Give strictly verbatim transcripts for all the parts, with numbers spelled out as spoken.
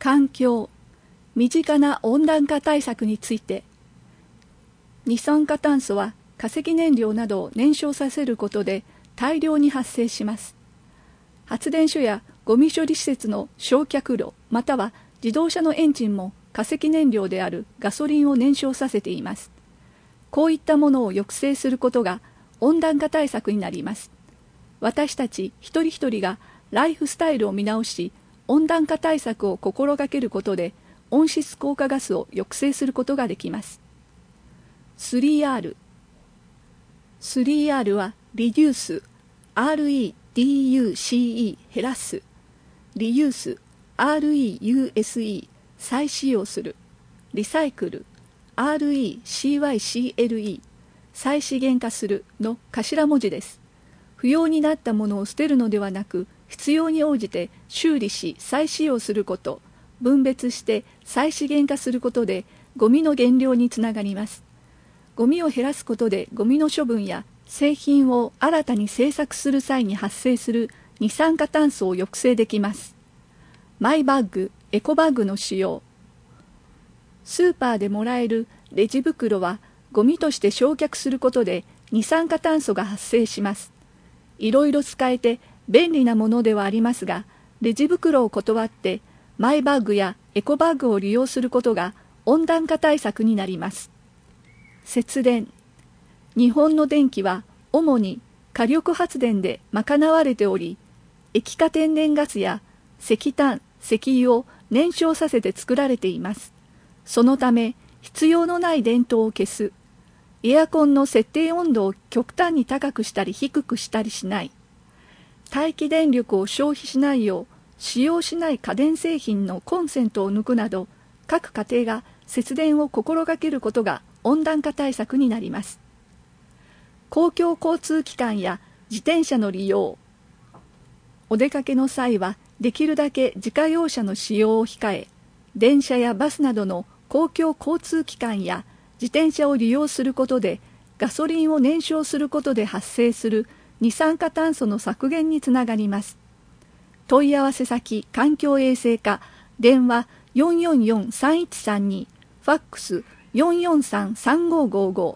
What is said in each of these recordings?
環境、身近な温暖化対策について。二酸化炭素は化石燃料などを燃焼させることで大量に発生します。発電所やゴミ処理施設の焼却炉または自動車のエンジンも化石燃料であるガソリンを燃焼させています。こういったものを抑制することが温暖化対策になります。私たち一人一人がライフスタイルを見直し、温暖化対策を心がけることで温室効果ガスを抑制することができます。スリーアール スリーアール は Reduce、アールイーディーユーシーイー 減らす、Reuse、アールイーユーエスイー 再使用する、リサイクル、アールイーシーワイシーエルイー 再資源化するの頭文字です。不要になったものを捨てるのではなく、必要に応じて修理し再使用すること、分別して再資源化することでゴミの減量につながります。ゴミを減らすことでゴミの処分や製品を新たに製作する際に発生する二酸化炭素を抑制できます。マイバッグ、エコバッグの使用。スーパーでもらえるレジ袋はゴミとして焼却することで二酸化炭素が発生します。いろいろ使えて便利なものではありますが、レジ袋を断ってマイバッグやエコバッグを利用することが温暖化対策になります。節電。日本の電気は主に火力発電で賄われており、液化天然ガスや石炭、石油を燃焼させて作られています。そのため必要のない電灯を消す、エアコンの設定温度を極端に高くしたり低くしたりしない、待機電力を消費しないよう使用しない家電製品のコンセントを抜くなど、各家庭が節電を心がけることが温暖化対策になります。公共交通機関や自転車の利用。お出かけの際はできるだけ自家用車の使用を控え、電車やバスなどの公共交通機関や自転車を利用することで、ガソリンを燃焼することで発生する二酸化炭素の削減につながります。問い合わせ先環境衛生課、電話 よんよんよんさんいちさんに、ファックス よんよんさんさんごごご。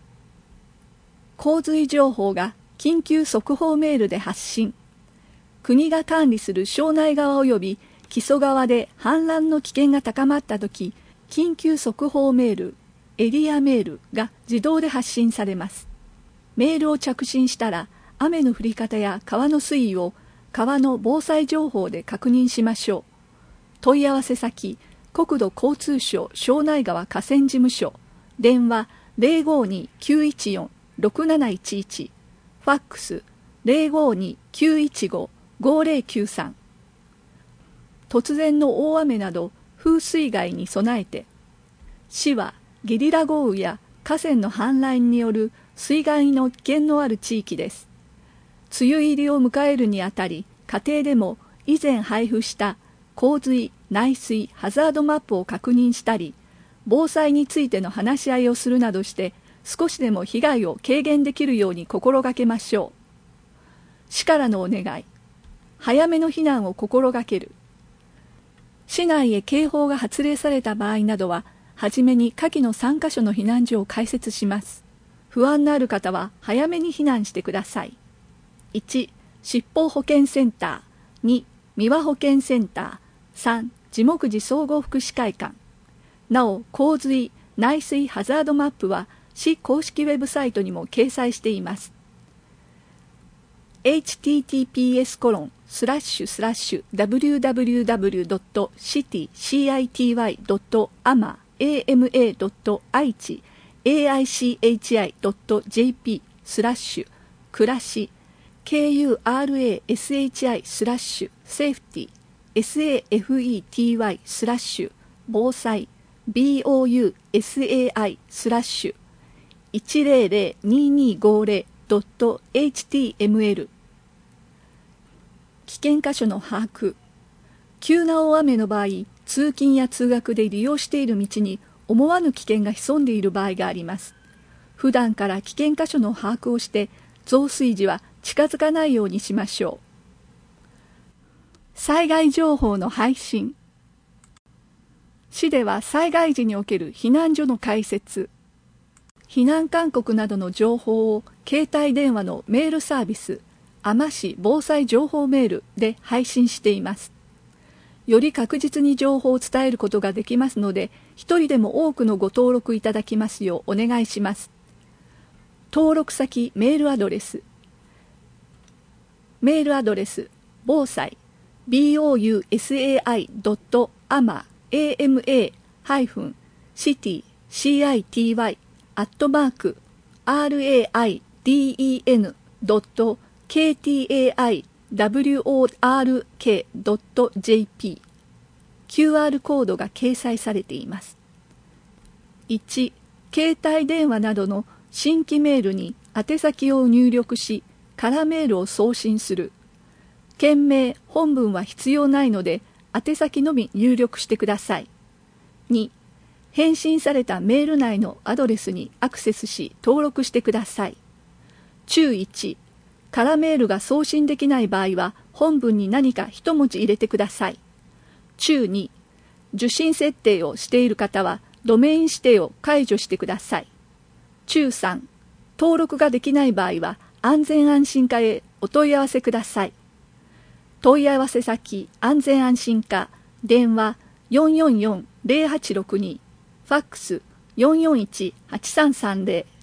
洪水情報が緊急速報メールで発信。国が管理する庄内川及び木曽川で氾濫の危険が高まったとき、緊急速報メール、エリアメールが自動で発信されます。メールを着信したら、雨の降り方や川の水位を川の防災情報で確認しましょう。問い合わせ先、国土交通省庄内川河川事務所、電話 ゼロごに きゅういちよん ろくなないちいち、ファックス ゼロごに きゅういちご ごゼロきゅうさん。突然の大雨など風水害に備えて、市はゲリラ豪雨や河川の氾濫による水害の危険のある地域です。梅雨入りを迎えるにあたり、家庭でも以前配布した洪水・内水ハザードマップを確認したり、防災についての話し合いをするなどして、少しでも被害を軽減できるように心がけましょう。市からのお願い。早めの避難を心がける。市内へ警報が発令された場合などは、はじめに下記のさんカ所の避難所を開設します。不安のある方は早めに避難してください。いち、疾病保健センター。に、三輪保健センター。さん、地木寺総合福祉会館。なお、洪水・内水ハザードマップは市公式ウェブサイトにも掲載しています。エイチティーティーピーエスコロンスラッシュスラッシュダブリューダブリューダブリュードットシティシーアイティーワイドットアマエーエムエードットアイチエーアイシーエイチアイドットジェーピースラッシュ暮らし ケーユーアールエーエスエイチアイスラッシュセーフティ エスエーエフイーティーワイ スラッシュ防災 ビーオーユーエスエーアイ スラッシュいちゼロゼロににごゼロドットエイチティーエムエル。 危険箇所の把握。急な大雨の場合、通勤や通学で利用している道に思わぬ危険が潜んでいる場合があります。普段から危険箇所の把握をして増水時は近づかないようにしましょう。災害情報の配信。 市では災害時における避難所の開設、避難勧告などの情報を携帯電話のメールサービス、あま市防災情報メールで配信しています。より確実に情報を伝えることができますので、一人でも多くのご登録いただきますようお願いします。登録先メールアドレス、メールアドレス、防災、ボウサイ ドット アマ エーエムエー ハイフン シティ シーアイティーワイ アットマーク アールエーアイディーイーエヌ ドット ケーティーエーアイダブリューオーアールケー ドット ジェーピー キューアール コードが掲載されています。いち. 携帯電話などの新規メールに宛先を入力し、空メールを送信する。件名、本文は必要ないので、宛先のみ入力してください。に. 返信されたメール内のアドレスにアクセスし登録してください。注いち. 空メールが送信できない場合は本文に何か一文字入れてください。注に. 受信設定をしている方はドメイン指定を解除してください。注さん. 登録ができない場合は安全安心課へお問い合わせください。問い合わせ先安全安心課、電話 よんよんよん ゼロはちろくに、ファックス よんよんいち はちさんさんゼロ